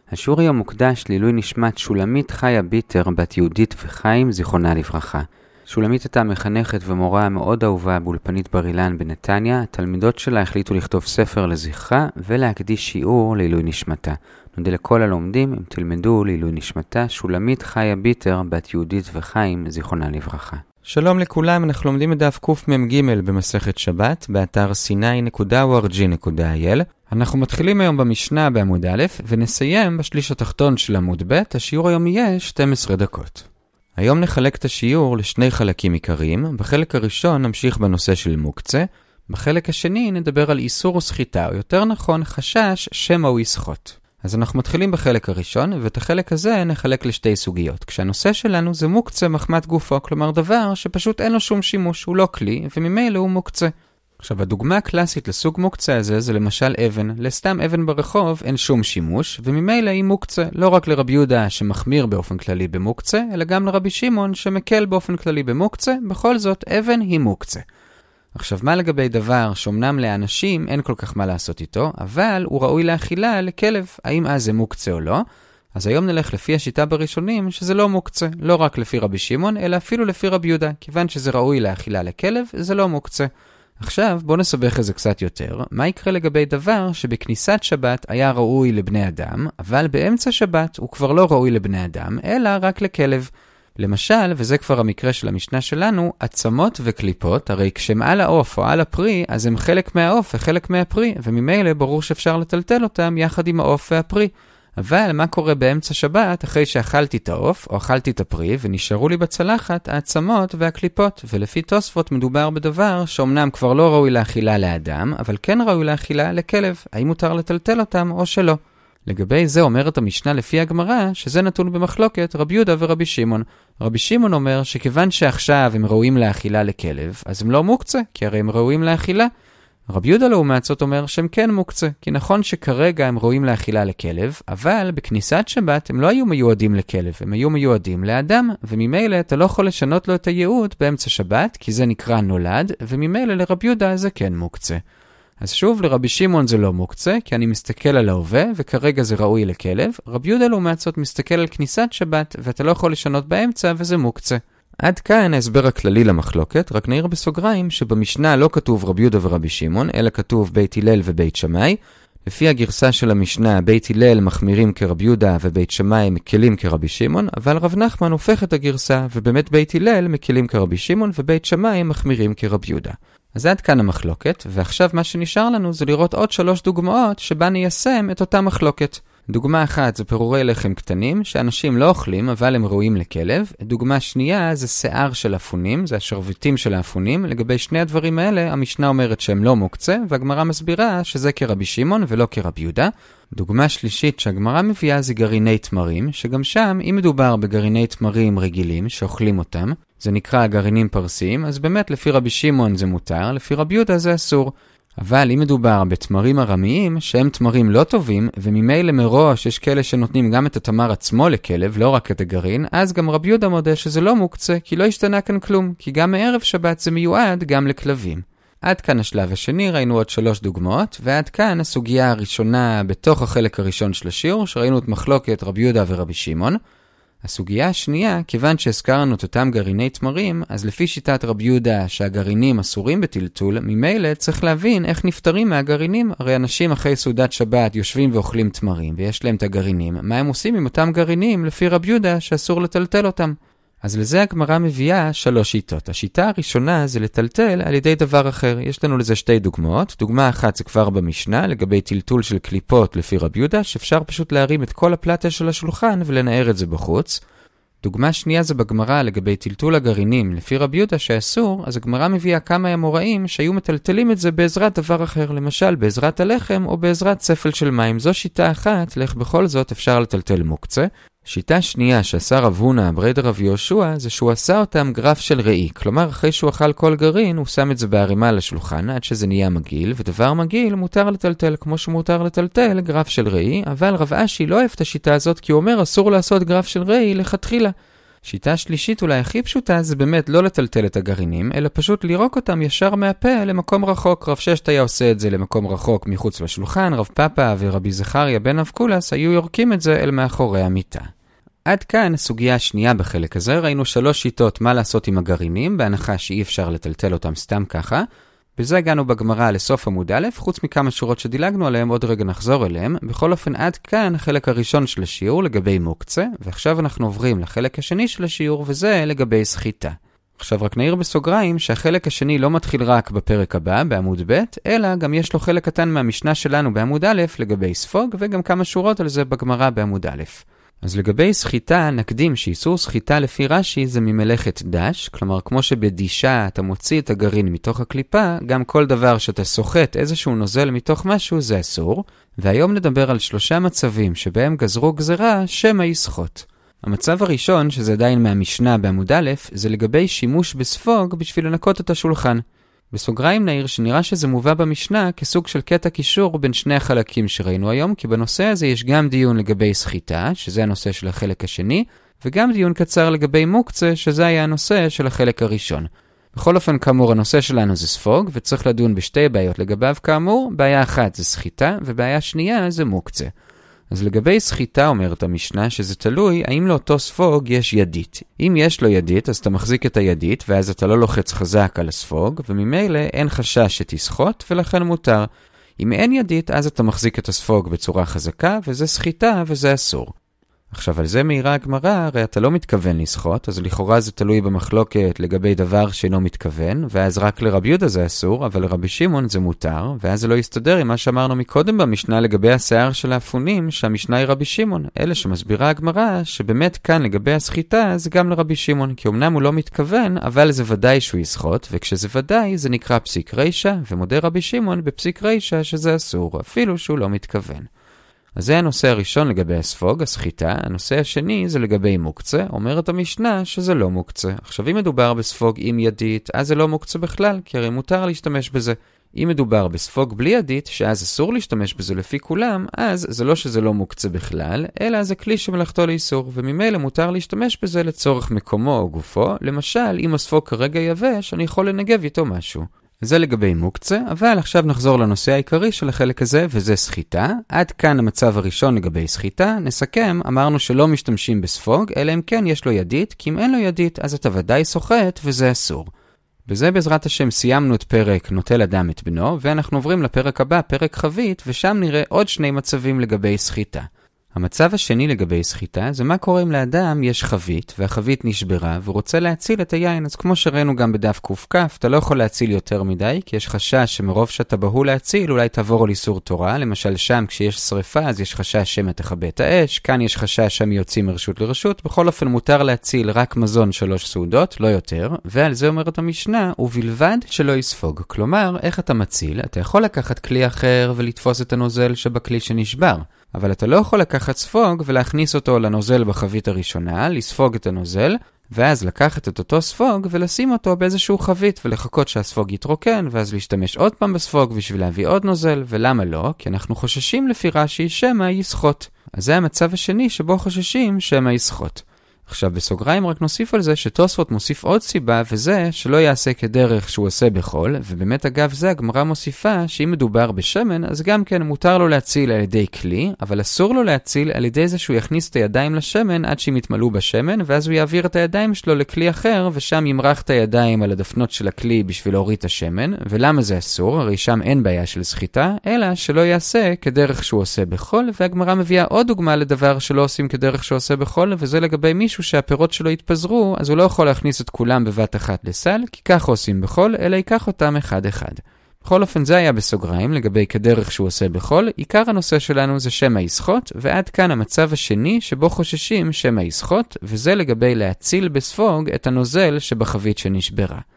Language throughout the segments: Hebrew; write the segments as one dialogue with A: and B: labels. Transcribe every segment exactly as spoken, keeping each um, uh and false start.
A: השיעור היום מוקדש לעילוי נשמת שולמית חיה ביטר, בת יהודית וחיים, זיכרונה לברכה. שולמית הייתה מחנכת ומורה מאוד אהובה באולפנית בר אילן בנתניה. התלמידות שלה החליטו לכתוב ספר לזכרה ולהקדיש שיעור לעילוי נשמתה. נודה לכל הלומדים אם תלמדו לעילוי נשמתה שולמית חיה ביטר, בת יהודית וחיים, זיכרונה לברכה.
B: שלום לכולם, אנחנו לומדים את דף קמ"ג במסכת שבת, באתר סיני נקודה או אר ג'י נקודה איי אל. אנחנו מתחילים היום במשנה בעמוד א' ונסיים בשליש התחתון של עמוד ב'. השיעור היום יהיה שתים עשרה דקות. היום נחלק את השיעור לשני חלקים עיקריים. בחלק הראשון נמשיך בנושא של מוקצה. בחלק השני נדבר על איסור וסחיטה, או יותר נכון חשש שמא הוא יסחוט. אז אנחנו מתחילים בחלק הראשון, ואת החלק הזה נחלק לשתי סוגיות. כשהנושא שלנו זה מוקצה מחמת גופו, כלומר דבר שפשוט אין לו שום שימוש, הוא לא כלי, וממילא הוא מוקצה. עכשיו, הדוגמה הקלאסית לסוג מוקצה הזה זה למשל אבן. לסתם אבן ברחוב אין שום שימוש, וממילא היא מוקצה. לא רק לרבי יהודה שמחמיר באופן כללי במוקצה, אלא גם לרבי שמעון שמקל באופן כללי במוקצה. בכל זאת, אבן היא מוקצה. עכשיו, מה לגבי דבר שאומנם לאנשים אין כל כך מה לעשות איתו, אבל הוא ראוי לאכילה לכלב? האם אז זה מוקצה או לא? אז היום נלך לפי השיטה בראשונים שזה לא מוקצה, לא רק לפי רבי שמעון, אלא אפילו לפי רבי יהודה. כיוון שזה ראוי לאכילה לכלב, זה לא מוקצה. עכשיו, בוא נסבך את זה קצת יותר. מה יקרה לגבי דבר שבכניסת שבת היה ראוי לבני אדם, אבל באמצע שבת הוא כבר לא ראוי לבני אדם, אלא רק לכלב? למשל, וזה כבר המקרה של המשנה שלנו, עצמות וקליפות, הרי כשהם על העוף או על הפרי, אז הם חלק מהעוף וחלק מהפרי, וממילא ברור שאפשר לטלטל אותם יחד עם העוף והפרי. אבל מה קורה באמצע שבת אחרי שאכלתי את העוף או אכלתי את הפרי ונשארו לי בצלחת העצמות והקליפות? ולפי תוספות מדובר בדבר שאומנם כבר לא ראוי לאכילה לאדם, אבל כן ראוי לאכילה לכלב. האם מותר לטלטל אותם או שלא? לגבי זה אומרת המשנה לפי הגמרא שזה נתון במחלוקת רבי יהודה ורבי שמעון. רבי שמעון אומר שכיוון שעכשיו הם ראויים לאכילה לכלב, אז הם לא מוקצה, כי הרי הם ראויים לאכילה. רבי יהודה לעומת זאת אומר שהם כן מוקצה, כי נכון שכרגע הם ראויים לאכילה לכלב, אבל בכניסת שבת הם לא היו מיועדים לכלב, הם היו מיועדים לאדם, וממילא אתה לא יכול לשנות לו את הייעוד באמצע שבת, כי זה נקרא נולד, וממילא לרבי יהודה זה כן מוקצה. אז שוב, לרבי שמעון זה לא מוקצה, כי אני מסתכל על ההווה, וכרגע זה ראוי לכלב. רבי יהודה לעומת זאת מסתכל על כניסת שבת, ואתה לא יכול לשנות באמצע, וזה מוקצה. עד כאן ההסבר הכללי למחלוקת, רק נעיר בסוגריים שבמשנה לא כתוב רבי יהודה ורבי שמעון, אלא כתוב בית הלל ובית שמאי. לפי הגרסה של המשנה, בית הלל מחמירים כרבי יהודה ובית שמאי מקלים כרבי שמעון, אבל רב נחמן הופך את הגרסה, ובאמת בית הלל מקלים כרבי שמעון ובית שמאי מחמירים כרבי יהודה. אז עד כאן המחלוקת, ועכשיו מה שנשאר לנו זה לראות עוד שלוש דוגמאות שבה ניישם את אותה מחלוקת. דוגמה אחת זה פירורי לחם קטנים, שאנשים לא אוכלים אבל הם ראויים לכלב. דוגמה שנייה זה שיער של אפונים, זה השרביטים של האפונים. לגבי שני הדברים האלה, המשנה אומרת שהם לא מוקצה, והגמרא מסבירה שזה כרבי שמעון ולא כרבי יהודה. דוגמה שלישית שהגמרא מביאה זה גרעיני תמרים, שגם שם, אם מדובר בגרעיני תמרים רגילים שאוכלים אותם, זה נקרא גרעינים פרסיים, אז באמת לפי רבי שמעון זה מותר, לפי רבי יהודה זה אסור. אבל אם מדובר בתמרים ארמיים, שהם תמרים לא טובים, וממילא מראש יש כאלה שנותנים גם את התמר עצמו לכלב, לא רק את הגרעין, אז גם רבי יהודה מודה שזה לא מוקצה, כי לא השתנה כאן כלום, כי גם מערב שבת זה מיועד גם לכלבים. עד כאן השלב השני, ראינו עוד שלוש דוגמאות, ועד כאן הסוגיה הראשונה בתוך החלק הראשון של השיעור, שראינו את מחלוקת רבי יהודה ורבי שמעון. הסוגיה השנייה, כיוון שהזכרנו את אותם גרעיני תמרים, אז לפי שיטת רבי יהודה שהגרעינים אסורים בטלטול, ממילא צריך להבין איך נפטרים מהגרעינים. הרי אנשים אחרי סעודת שבת יושבים ואוכלים תמרים, ויש להם את הגרעינים. מה הם עושים עם אותם גרעינים לפי רבי יהודה שאסור לטלטל אותם? אז לזה הגמרא מביאה שלוש שיטות. השיטה הראשונה זה לטלטל על ידי דבר אחר. יש לנו לזה שתי דוגמאות. דוגמה אחת זה כבר במשנה, לגבי טלטול של קליפות לפי רבי יהודה, שאפשר פשוט להרים את כל הפלטה של השולחן ולנער את זה בחוץ. דוגמה שנייה זה בגמרא לגבי טלטול הגרעינים לפי רבי יהודה שאסור, אז הגמרא מביאה כמה אמוראים שהיו מטלטלים את זה בעזרת דבר אחר, למשל בעזרת הלחם או בעזרת ספל של מים. זו שיטה אחת, לך בכל זאת אפשר לטלטל מוקצה. שיטה שנייה שעשה רב הונא ברי רב יהושע זה שהוא עשה אותם גרף של ראי, כלומר אחרי שהוא אכל כל גרעין הוא שם את זה בערימה לשולחן עד שזה נהיה מגיל, ודבר מגיל מותר לטלטל כמו שמותר לטלטל גרף של ראי, אבל רב אשי לא אוהב את השיטה הזאת כי הוא אומר אסור לעשות גרף של ראי לכתחילה. שיטה שלישית אולי הכי פשוטה זה באמת לא לטלטל את הגרעינים, אלא פשוט לירוק אותם ישר מהפה למקום רחוק. רב ששת היה עושה את זה למקום רחוק מחוץ לשולחן, רב פאפה ורבי זכריה בן אבקולס היו יורקים את זה אל מאחורי המיטה. עד כאן הסוגיה השנייה בחלק הזה, ראינו שלוש שיטות מה לעשות עם הגרעינים, בהנחה שאי אפשר לטלטל אותם סתם ככה. בזה הגענו בגמרא לסוף עמוד א', חוץ מכמה שורות שדילגנו עליהם, עוד רגע נחזור אליהם. בכל אופן עד כאן החלק הראשון של השיעור לגבי מוקצה, ועכשיו אנחנו עוברים לחלק השני של השיעור, וזה לגבי סחיטה. עכשיו רק נעיר בסוגריים שהחלק השני לא מתחיל רק בפרק הבא, בעמוד ב', אלא גם יש לו חלק קטן מהמשנה שלנו בעמוד א' לגבי ספוג, וגם כמה שורות על זה בגמרא בעמוד א'. אז לגבי סחיטה, נקדים שאיסור סחיטה לפי רש"י זה ממלאכת דש, כלומר כמו שבדישה אתה מוציא את הגרעין מתוך הקליפה, גם כל דבר שאתה סוחט איזשהו נוזל מתוך משהו זה אסור, והיום נדבר על שלושה מצבים שבהם גזרו גזרה שמא יסחוט. המצב הראשון, שזה עדיין מהמשנה בעמוד א', זה לגבי שימוש בספוג בשביל לנקות את השולחן. בסוגריים נעיר שנראה שזה מובא במשנה כסוג של קטע קישור בין שני החלקים שראינו היום, כי בנושא הזה יש גם דיון לגבי סחיטה, שזה הנושא של החלק השני, וגם דיון קצר לגבי מוקצה, שזה היה הנושא של החלק הראשון. בכל אופן, כאמור, הנושא שלנו זה ספוג, וצריך לדון בשתי בעיות לגביו כאמור. בעיה אחת זה סחיטה, ובעיה שנייה זה מוקצה. אז לגבי סחיטה אומרת המשנה שזה תלוי האם לאותו ספוג יש ידית. אם יש לו ידית אז אתה מחזיק את הידית ואז אתה לא לוחץ חזק על הספוג, וממילא אין חשש שתסחוט ולכן מותר. אם אין ידית אז אתה מחזיק את הספוג בצורה חזקה וזה סחיטה וזה אסור. עכשיו על זה מהירה הגמרא, הרי אתה לא מתכוון לסחוט, אז לכאורה זה תלוי במחלוקת לגבי דבר שאינו מתכוון, ואז רק לרבי יהודה זה אסור, אבל לרבי שמעון זה מותר, ואז זה לא יסתדר עם מה שאמרנו מקודם במשנה לגבי השיער של האפונים, שהמשנה היא רבי שמעון, אלה שמסבירה הגמרא שבאמת כאן לגבי הסחיטה זה גם לרבי שמעון, כי אמנם הוא לא מתכוון, אבל זה ודאי שהוא יסחוט, וכשזה ודאי זה נקרא פסיק רישא, ומודה רבי שמעון בפסיק רישא שזה אסור, אפילו שהוא לא מתכוון. אז זה הנושא הראשון לגבי הספוג, הסחיטה. הנושא השני זה לגבי מוקצה. אומרת המשנה שזה לא מוקצה. עכשיו אם מדובר בספוג עם ידית, אז זה לא מוקצה בכלל, כי הרי מותר להשתמש בזה. אם מדובר בספוג בלי ידית, שאז אסור להשתמש בזה לפי כולם, אז זה לא שזה לא מוקצה בכלל, אלא זה כלי שמלאכתו לאיסור, וממילא מותר להשתמש בזה לצורך מקומו או גופו. למשל, אם הספוג כרגע יבש, אני יכול לנגב איתו משהו. זה לגבי מוקצה, אבל עכשיו נחזור לנושא העיקרי של החלק הזה, וזה סחיטה. עד כאן המצב הראשון לגבי סחיטה. נסכם, אמרנו שלא משתמשים בספוג, אלא אם כן יש לו ידית, כי אם אין לו ידית, אז אתה ודאי סוחט, וזה אסור. בזה בעזרת השם סיימנו את פרק נוטל אדם את בנו, ואנחנו עוברים לפרק הבא, פרק חבית, ושם נראה עוד שני מצבים לגבי סחיטה. המצב השני לגבי סחיטה זה מה קורה אם לאדם יש חבית והחבית נשברה ורוצה להציל את היין. אז כמו שראינו גם בדף קוף, אתה לא יכול להציל יותר מדי כי יש חשש שמרוב שאתה בהול להציל אולי תעבור על איסור תורה. למשל שם כשיש שריפה אז יש חשש שמא תכבה את האש, כאן יש חשש שהם יוצאים מרשות לרשות. בכל אופן מותר להציל רק מזון שלוש סעודות, לא יותר, ועל זה אומרת המשנה ובלבד שלא יספוג. כלומר איך אתה מציל? אתה יכול לקחת כלי אחר ולתפוס את הנוזל שבכלי שנשבר, אבל אתה לא יכול לקחת ספוג ולהכניס אותו לנוזל בחבית הראשונה, לספוג את הנוזל, ואז לקחת את אותו ספוג ולשים אותו באיזשהו חבית ולחכות שהספוג יתרוקן, ואז להשתמש עוד פעם בספוג בשביל להביא עוד נוזל. ולמה לא? כי אנחנו חוששים לפי רש"י שמא יסחוט. אז זה המצב השני שבו חוששים שמא יסחוט. עכשיו בסוגריים רק נוסיף על זה שתוספות מוסיף עוד סיבה, וזה שלא יעשה כדרך שהוא עושה בחול. ובאמת אגב זה הגמרא מוסיפה שאם מדובר בשמן אז גם כן מותר לו להציל על ידי כלי, אבל אסור לו להציל על ידי זה שהוא יכניס את הידיים לשמן עד שהם יתמלאו בשמן, ואז הוא יעביר את הידיים שלו לכלי אחר ושם ימרח את הידיים על הדפנות של הכלי בשביל להוריד את השמן. ולמה זה אסור? הרי שם אין בעיה של סחיטה, אלא שלא יעשה כדרך שהוא עושה בחול. והגמרא מביאה עוד דוגמה לדבר שלא עושים כדרך שהוא עושה בחול, וזה לגבי מישהו שהפירות שלו יתפזרו, אז הוא לא יכול להכניס את כולם בבת אחת לסל, כי כך עושים בחול, אלא ייקח אותם אחד אחד. בכל אופן זה היה בסוגריים לגבי כדרך שהוא עושה בחול. עיקר הנושא שלנו זה שמא יסחוט, ועד כאן המצב השני שבו חוששים שמא יסחוט, וזה לגבי להציל בספוג את הנוזל שבחבית שנשברה.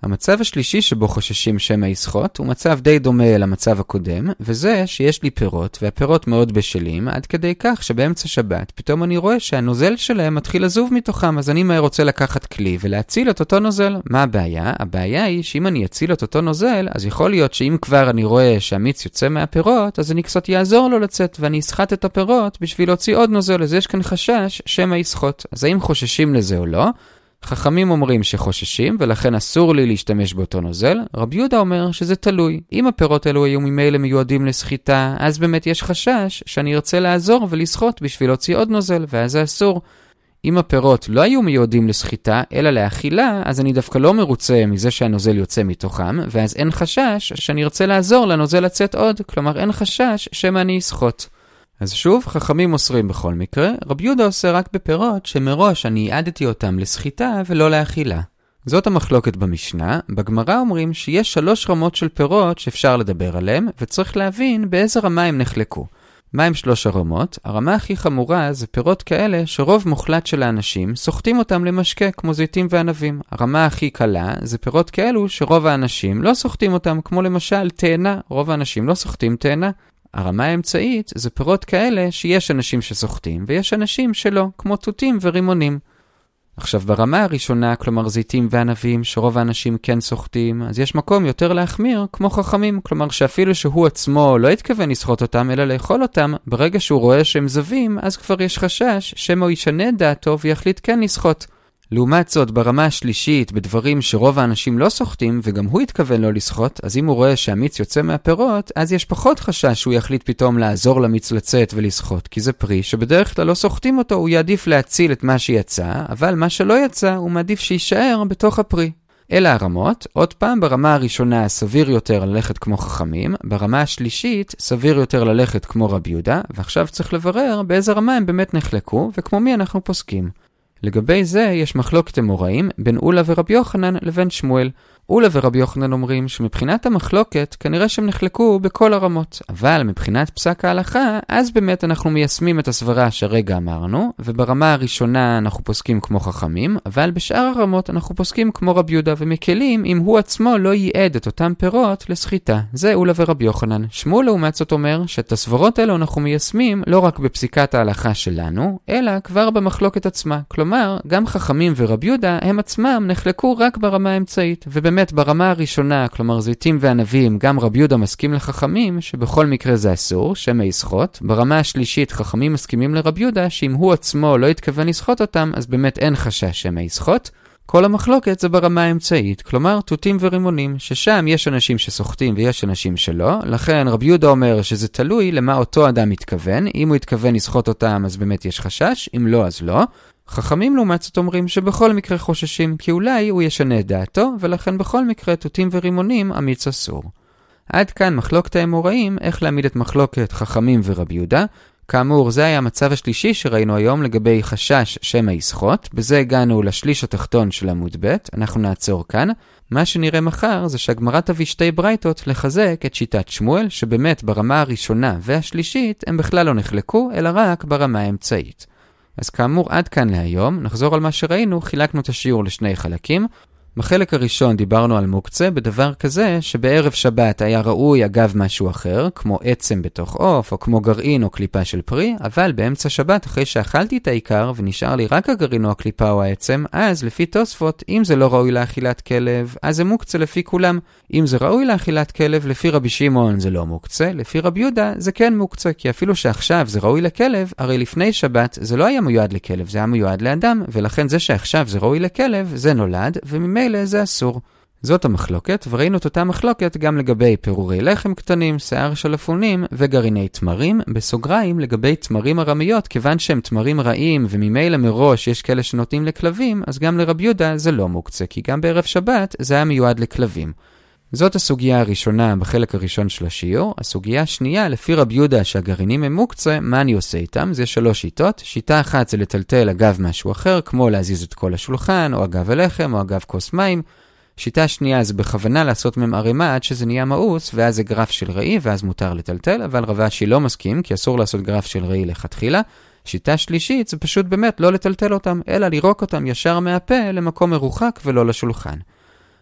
B: המצב השלישי שבו חוששים שמא יסחוט הוא מצב די דומה למצב הקודם, וזה שיש לי פירות, והפירות מאוד בשלים, עד כדי כך שבאמצע שבת פתאום אני רואה שהנוזל שלהם מתחיל לזוב מתוכם, אז אני רוצה לקחת כלי ולהציל את אותו נוזל. מה הבעיה? הבעיה היא שאם אני אציל את אותו נוזל, אז יכול להיות שאם כבר אני רואה שהמיץ יוצא מהפירות, אז אני קצת יעזור לו לצאת, ואני אסחט את הפירות בשביל להוציא עוד נוזל, אז יש כאן חשש שמא יסחוט. אז האם חוששים לזה או לא? חכמים אומרים שחוששים, ולכן אסור לי להשתמש באותו נוזל. רבי יהודה אומר שזה תלוי. אם הפירות האלו היו ממילא מיועדים לסחיטה, אז באמת יש חשש שאני ארצה לעזור ולסחוט בשביל להוציא עוד נוזל, ואז זה אסור. אם הפירות לא היו מיועדים לסחיטה, אלא לאכילה, אז אני דווקא לא מרוצה מזה שהנוזל יוצא מתוכם, ואז אין חשש שאני ארצה לעזור לנוזל לצאת עוד, כלומר אין חשש שמא אני אסחוט. אז שוב, חכמים אוסרים בכל מקרה, רבי יהודה עושה רק בפירות שמראש אני יעדתי אותם לסחיטה ולא לאכילה. זאת המחלוקת במשנה. בגמרא אומרים שיש שלוש רמות של פירות שאפשר לדבר עליהם, וצריך להבין באיזה רמה הם נחלקו. מה הם שלוש הרמות? הרמה הכי חמורה זה פירות כאלה שרוב מוחלט של האנשים סוחטים אותם למשקה, כמו זיתים וענבים. הרמה הכי קלה זה פירות כאלו שרוב האנשים לא סוחטים אותם, כמו למשל תאנה, רוב האנשים לא סוחטים תאנה. הרמה האמצעית זה פירות כאלה שיש אנשים שסוחטים ויש אנשים שלא, כמו תותים ורימונים. עכשיו ברמה הראשונה, כלומר זיתים וענבים, שרוב האנשים כן סוחטים, אז יש מקום יותר להחמיר כמו חכמים, כלומר שאפילו שהוא עצמו לא התכוון לסחוט אותם אלא לאכול אותם, ברגע שהוא רואה שהם זבים, אז כבר יש חשש שמא הוא ישנה את דעתו ויחליט כן לסחוט. לעומת זאת, ברמה השלישית, בדברים שרוב האנשים לא סוחטים, וגם הוא התכוון לא לסחוט, אז אם הוא רואה שהמיץ יוצא מהפירות, אז יש פחות חשש שהוא יחליט פתאום לעזור למיץ לצאת ולסחוט, כי זה פרי שבדרך כלל לא סוחטים אותו, הוא יעדיף להציל את מה שיצא, אבל מה שלא יצא, הוא מעדיף שישאר בתוך הפרי. אלה הרמות. עוד פעם, ברמה הראשונה סביר יותר ללכת כמו חכמים, ברמה השלישית סביר יותר ללכת כמו רבי יהודה, ועכשיו צריך לברר באיזה רמה הם באמת נחלקו, וכמו מי אנחנו פוסקים. לגבי זה יש מחלוקת אמוראים בין אולה ורבי יוחנן לבין שמואל. אולה ורבי יוחנן אומרים שמבחינת המחלוקת כנראה שהם נחלקו בכל הרמות, אבל מבחינת פסק ההלכה אז באמת אנחנו מיישמים את הסברה שרגע אמרנו, וברמה הראשונה אנחנו פוסקים כמו חכמים, אבל בשאר הרמות אנחנו פוסקים כמו רבי יהודה ומקלים אם הוא עצמו לא ייעד את אותם פירות לסחיטה. זה אולה ורבי יוחנן. שמואל לעומת זאת אומר שאת הסברות האלו אנחנו מיישמים לא רק בפסיקת ההלכה שלנו, אלא כבר במחלוקת עצמה. כלומר, גם חכמים ורבי יהודה הם עצמם נחלקו רק ברמה האמצעית, ובאמת ברמה הראשונה, כלומר זיתים וענבים, גם רבי יהודה מסכים לחכמים שבכל מקרה זה אסור, שמא יסחוט. ברמה השלישית חכמים מסכימים לרבי יהודה שאם הוא עצמו לא יתכוון לסחוט אותם, אז באמת אין חשש שמא יסחוט. כל המחלוקת זה ברמה האמצעית, כלומר תותים ורימונים, ששם יש אנשים שסוחטים ויש אנשים שלא, לכן רבי יהודה אומר שזה תלוי למה אותו אדם מתכוון, אם הוא יתכוון לסחוט אותם אז באמת יש חשש, אם לא אז לא. חכמים לעומת זאת אומרים שבכל מקרה חוששים, כי אולי הוא ישנה את דעתו, ולכן בכל מקרה תותים ורימונים אמיץ אסור. עד כאן מחלוקת האמוראים, איך להעמיד את מחלוקת חכמים ורבי יהודה. כאמור, זה היה המצב השלישי שראינו היום לגבי חשש שמא יסחוט. בזה הגענו לשליש התחתון של עמוד ב'. אנחנו נעצור כאן. מה שנראה מחר זה שהגמרא תביא שתי ברייתות לחזק את שיטת שמואל, שבאמת ברמה הראשונה והשלישית הם בכלל לא נחלקו, אלא רק ברמה האמצעית. אז כאמור, עד כאן להיום. נחזור על מה שראינו, חילקנו את השיעור לשני חלקים. בחלק הראשון דיברנו על מוקצה בדבר כזה שבערב שבת היה ראוי אגב משהו אחר, כמו עצם בתוך עוף, או כמו גרעין או קליפה של פרי, אבל באמצע שבת אחרי שאכלתי את העיקר ונשאר לי רק הגרעין או הקליפה או העצם, אז לפי תוספות, אם זה לא ראוי לאכילת כלב, אז זה מוקצה לפי כולם. אם זה ראוי לאכילת כלב, לפי רבי שמעון זה לא מוקצה, לפי רבי יהודה זה כן מוקצה, כי אפילו שעכשיו זה ראוי לכלב, הרי לפני שבת זה לא היה מיועד לכלב, זה היה מיועד לאדם, ולכן זה שעכשיו זה ראוי לכלב, זה נולד, וממילא זה אסור. זאת המחלוקת, וראינו את אותה מחלוקת גם לגבי פירורי לחם קטנים, שיער של אפונים וגרעיני תמרים, בסוגריים לגבי תמרים ארמיות, כיוון שהם תמרים רעים וממילא מראש יש כאלה שנותנים לכלבים, אז גם לרבי יהודה זה לא מוקצה, כי גם בערב שבת זה היה מיועד לכלבים. זאת הסוגיה הראשונה בחלק הראשון של השיעור. הסוגיה השנייה, לפי רבי יהודה שהגרעינים הם מוקצה, מה אני עושה איתם? זה שלוש שיטות. שיטה אחת זה לטלטל אגב משהו אחר, כמו להזיז את כל השולחן, או אגב הלחם, או אגב כוס מים. שיטה שנייה זה בכוונה לעשות מהם ערימה עד שזה נהיה מאוס, ואז זה גרף של ראי, ואז מותר לטלטל, אבל רב אשי לא מסכים, כי אסור לעשות גרף של ראי לכתחילה. שיטה שלישית זה פשוט באמת לא לטלטל אותם, אלא לירוק אותם ישר מהפה למקום מרוחק ולא לשולחן.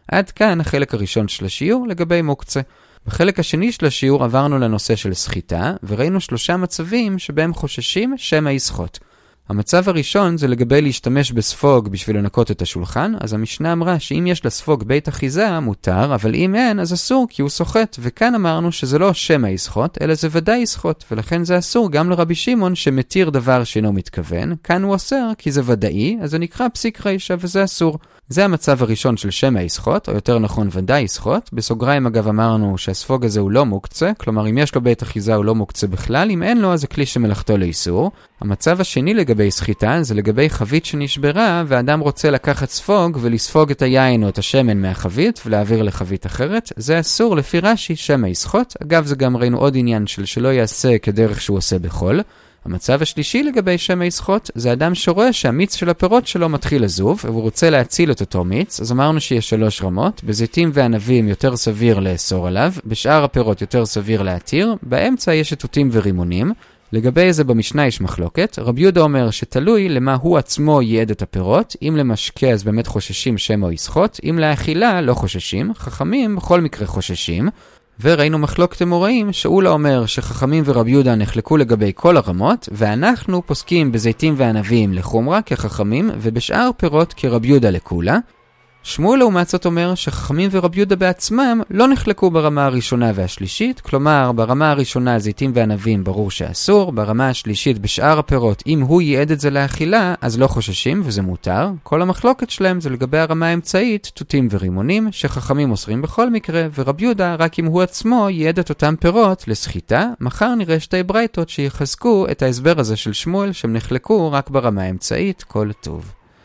B: עד כאן החלק הראשון של השיעור לגבי מוקצה. בחלק השני של השיעור עברנו לנושא של סחיטה, וראינו שלושה מצבים שבהם חוששים שמא יסחוט. המצב הראשון זה לגבי להשתמש בספוג בשביל לנקות את השולחן, אז המשנה אמרה שאם יש לספוג בית אחיזה מותר, אבל אם אין אז אסור כי הוא סוחט, וכאן אמרנו שזה לא שמא יסחוט, אלא זה ודאי יסחוט, ולכן זה אסור גם לרבי שמעון שמתיר דבר שאינו מתכוון, כאן הוא אסר כי זה ודאי, אז זה נקרא פסיק רישא וזה אסור. זה המצב הראשון של שמא יסחוט, או יותר נכון ודאי יסחוט. בסוגריים אגב אמרנו שהספוג הזה הוא לא מוקצה, כלומר אם יש לו בית אחיזה הוא לא מוקצה בכלל, אם אין לו אז זה כלי שמלאכתו לאיסור. המצב השני לגבי סחיטה זה לגבי חבית שנשברה, ואדם רוצה לקחת ספוג ולספוג את היין או את השמן מהחבית ולהעביר לחבית אחרת, זה אסור לפי רש"י שמא יסחוט. אגב זה גם ראינו עוד עניין של שלא יעשה כדרך שהוא עושה בחול. המצב השלישי לגבי שמא יסחוט זה אדם שרואה שהמיץ של הפירות שלו מתחיל לזוב והוא רוצה להציל את אותו מיץ, אז אמרנו שיש שלוש רמות, בזיתים וענבים יותר סביר לאסור עליו, בשאר הפירות יותר סביר להתיר, באמצע יש תותים ורימונים. לגבי זה במשנה יש מחלוקת, רבי יהודה אומר שתלוי למה הוא עצמו ייעד את הפירות, אם למשקה אז באמת חוששים שמא יסחוט, אם לאכילה לא חוששים, חכמים בכל מקרה חוששים. וראינו מחלוקת אמוראים, שאולה אומר שחכמים ורבי יהודה נחלקו לגבי כל הרמות, ואנחנו פוסקים בזיתים וענבים לחומרה כחכמים, ובשאר פירות כרבי יהודה לכולה. שמואל לעומת זאת אומר שחכמים ורבי יהודה בעצמם לא נחלקו ברמה הראשונה והשלישית, כלומר ברמה הראשונה זיתים וענבים ברור שאסור, ברמה השלישית בשאר הפירות אם הוא ייעד את זה לאכילה אז לא חוששים וזה מותר. כל המחלוקת שלהם זה לגבי הרמה האמצעית, תותים ורימונים, שחכמים אוסרים בכל מקרה, ורבי יהודה רק אם הוא עצמו ייעד את אותם פירות לסחיטה. מחר נראה שתי ברייתות שיחזקו את ההסבר הזה של שמואל שהם נחלקו רק ברמה האמצעית. כל טוב.